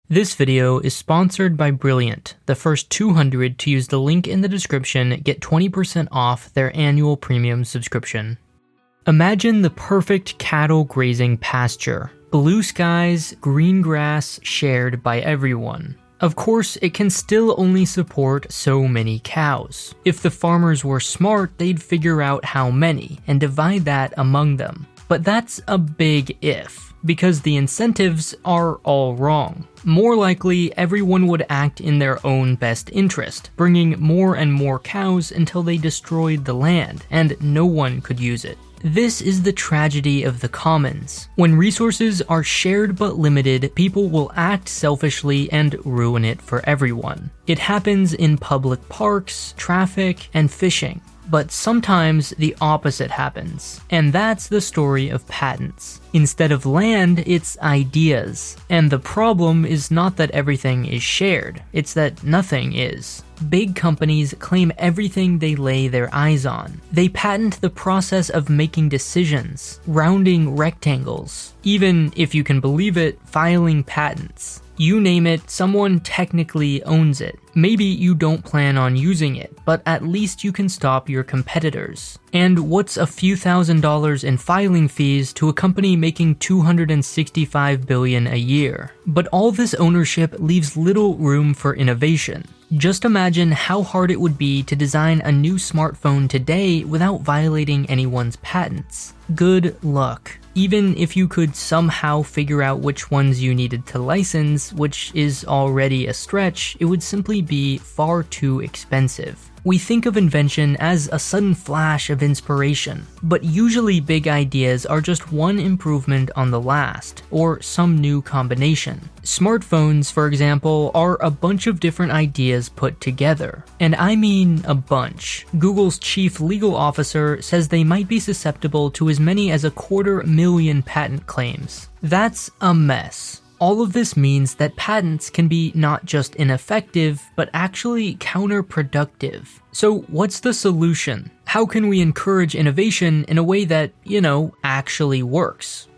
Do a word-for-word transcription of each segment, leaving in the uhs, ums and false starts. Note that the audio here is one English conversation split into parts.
This video is sponsored by Brilliant. The first two hundred to use the link in the description get twenty percent off their annual premium subscription. Imagine the perfect cattle grazing pasture. Blue skies, green grass shared by everyone. Of course, it can still only support so many cows. If the farmers were smart, they'd figure out how many and divide that among them. But that's a big if, because the incentives are all wrong. More likely, everyone would act in their own best interest, bringing more and more cows until they destroyed the land, and no one could use it. This is the tragedy of the commons. When resources are shared but limited, people will act selfishly and ruin it for everyone. It happens in public parks, traffic, and fishing. But sometimes the opposite happens, and that's the story of patents. Instead of land, it's ideas. And the problem is not that everything is shared, it's that nothing is. Big companies claim everything they lay their eyes on. They patent the process of making decisions, rounding rectangles, even, if you can believe it, filing patents. You name it, someone technically owns it. Maybe you don't plan on using it, but at least you can stop your competitors. And what's a few thousand dollars in filing fees to a company making two hundred sixty-five billion dollars a year? But all this ownership leaves little room for innovation. Just imagine how hard it would be to design a new smartphone today without violating anyone's patents. Good luck. Even if you could somehow figure out which ones you needed to license, which is already a stretch, it would simply be far too expensive. We think of invention as a sudden flash of inspiration, but usually big ideas are just one improvement on the last, or some new combination. Smartphones, for example, are a bunch of different ideas put together. And I mean a bunch. Google's chief legal officer says they might be susceptible to as many as a quarter million patent claims. That's a mess. All of this means that patents can be not just ineffective, but actually counterproductive. So what's the solution? How can we encourage innovation in a way that, you know, actually works?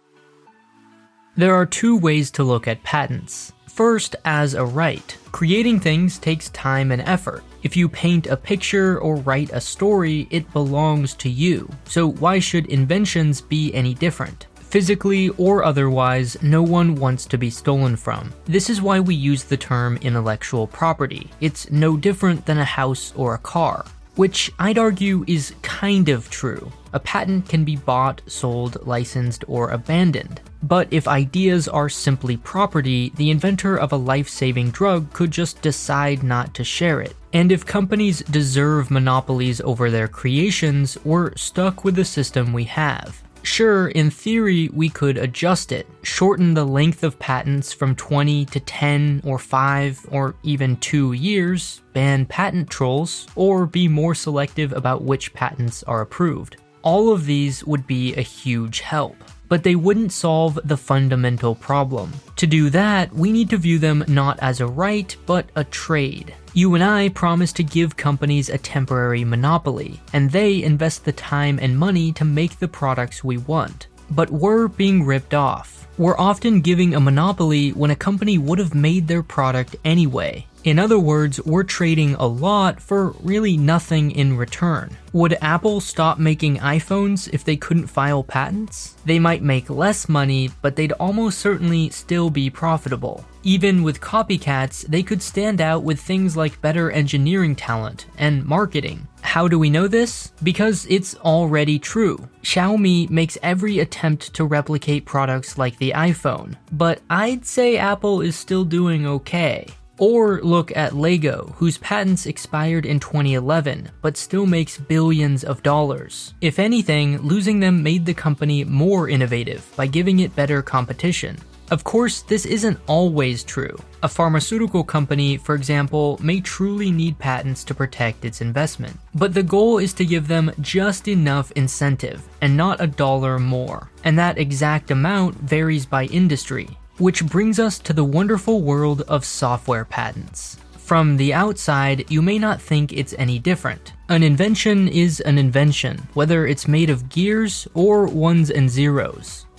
There are two ways to look at patents. First, as a right. Creating things takes time and effort. If you paint a picture or write a story, it belongs to you. So why should inventions be any different? Physically or otherwise, no one wants to be stolen from. This is why we use the term intellectual property. It's no different than a house or a car, which I'd argue is kind of true. A patent can be bought, sold, licensed, or abandoned. But if ideas are simply property, the inventor of a life-saving drug could just decide not to share it. And if companies deserve monopolies over their creations, we're stuck with the system we have. Sure, in theory, we could adjust it, shorten the length of patents from twenty to ten or five or even two years, ban patent trolls, or be more selective about which patents are approved. All of these would be a huge help, but they wouldn't solve the fundamental problem. To do that, we need to view them not as a right, but a trade. You and I promise to give companies a temporary monopoly, and they invest the time and money to make the products we want. But we're being ripped off. We're often giving a monopoly when a company would have made their product anyway. In other words, we're trading a lot for really nothing in return. Would Apple stop making iPhones if they couldn't file patents? They might make less money, but they'd almost certainly still be profitable. Even with copycats, they could stand out with things like better engineering talent and marketing. How do we know this? Because it's already true. Xiaomi makes every attempt to replicate products like the iPhone, but I'd say Apple is still doing okay. Or look at Lego, whose patents expired in twenty eleven, but still makes billions of dollars. If anything, losing them made the company more innovative by giving it better competition. Of course, this isn't always true. A pharmaceutical company, for example, may truly need patents to protect its investment. But the goal is to give them just enough incentive, and not a dollar more. And that exact amount varies by industry. Which brings us to the wonderful world of software patents. From the outside, you may not think it's any different. An invention is an invention, whether it's made of gears or ones and zeros.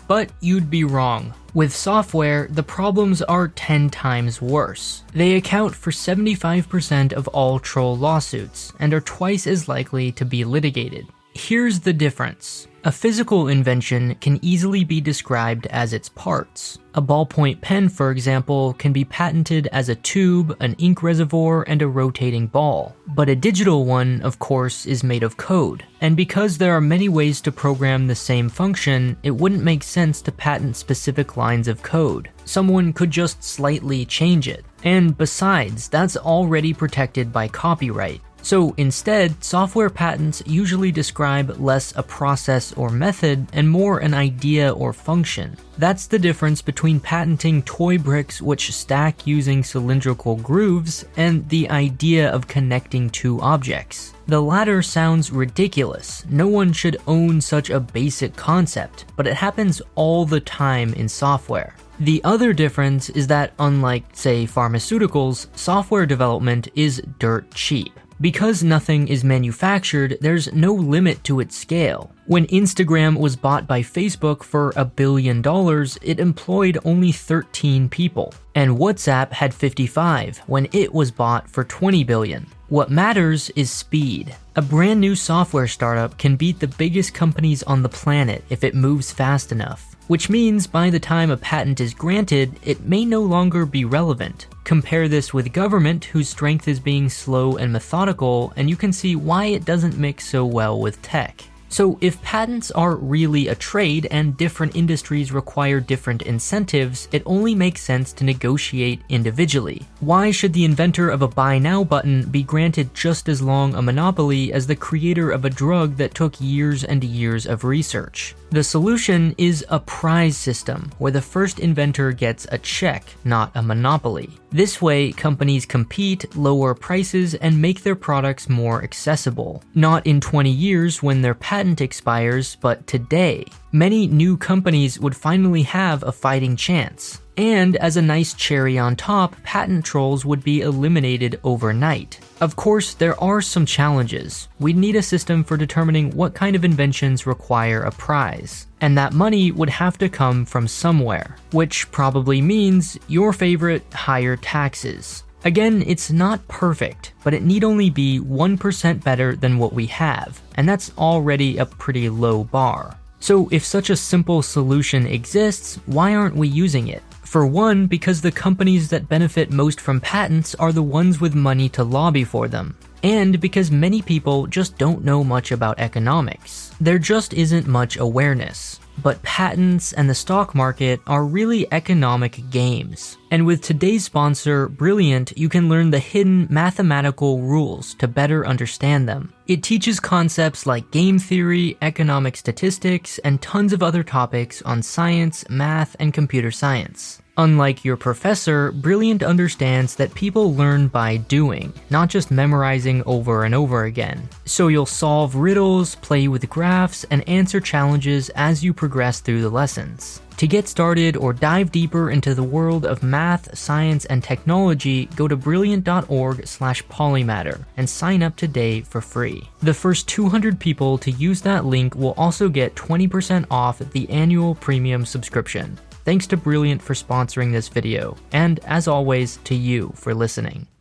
But you'd be wrong. With software, the problems are ten times worse. They account for seventy-five percent of all troll lawsuits, and are twice as likely to be litigated. Here's the difference. A physical invention can easily be described as its parts. A ballpoint pen, for example, can be patented as a tube, an ink reservoir, and a rotating ball. But a digital one, of course, is made of code. And because there are many ways to program the same function, it wouldn't make sense to patent specific lines of code. Someone could just slightly change it. And besides, that's already protected by copyright. So instead, software patents usually describe less a process or method and more an idea or function. That's the difference between patenting toy bricks which stack using cylindrical grooves and the idea of connecting two objects. The latter sounds ridiculous. No one should own such a basic concept, but it happens all the time in software. The other difference is that, unlike, say, pharmaceuticals, software development is dirt cheap. Because nothing is manufactured, there's no limit to its scale. When Instagram was bought by Facebook for a billion dollars, it employed only thirteen people. And WhatsApp had fifty-five when it was bought for twenty billion. What matters is speed. A brand new software startup can beat the biggest companies on the planet if it moves fast enough. Which means by the time a patent is granted, it may no longer be relevant. Compare this with government, whose strength is being slow and methodical, and you can see why it doesn't mix so well with tech. So if patents are really a trade and different industries require different incentives, it only makes sense to negotiate individually. Why should the inventor of a buy now button be granted just as long a monopoly as the creator of a drug that took years and years of research? The solution is a prize system, where the first inventor gets a check, not a monopoly. This way, companies compete, lower prices, and make their products more accessible. Not in twenty years when their patent expires, but today. Many new companies would finally have a fighting chance. And as a nice cherry on top, patent trolls would be eliminated overnight. Of course, there are some challenges. We'd need a system for determining what kind of inventions require a prize. And that money would have to come from somewhere, which probably means your favorite higher taxes. Again, it's not perfect, but it need only be one percent better than what we have, and that's already a pretty low bar. So if such a simple solution exists, why aren't we using it? For one, because the companies that benefit most from patents are the ones with money to lobby for them. And because many people just don't know much about economics. There just isn't much awareness. But patents and the stock market are really economic games. And with today's sponsor, Brilliant, you can learn the hidden mathematical rules to better understand them. It teaches concepts like game theory, economic statistics, and tons of other topics on science, math, and computer science. Unlike your professor, Brilliant understands that people learn by doing, not just memorizing over and over again. So you'll solve riddles, play with graphs, and answer challenges as you progress through the lessons. To get started or dive deeper into the world of math, science, and technology, go to brilliant dot org slash polymatter and sign up today for free. The first two hundred people to use that link will also get twenty percent off the annual premium subscription. Thanks to Brilliant for sponsoring this video, and as always, to you for listening.